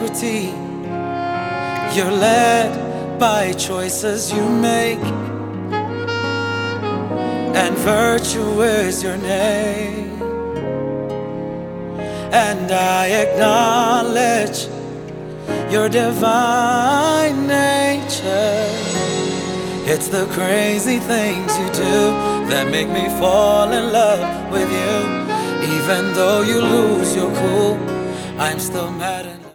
integrity. You're led by choices you make, and virtue is your name. And I acknowledge your divine nature. It's the crazy things you do that make me fall in love with you. Even though you lose your cool, I'm still mad in love.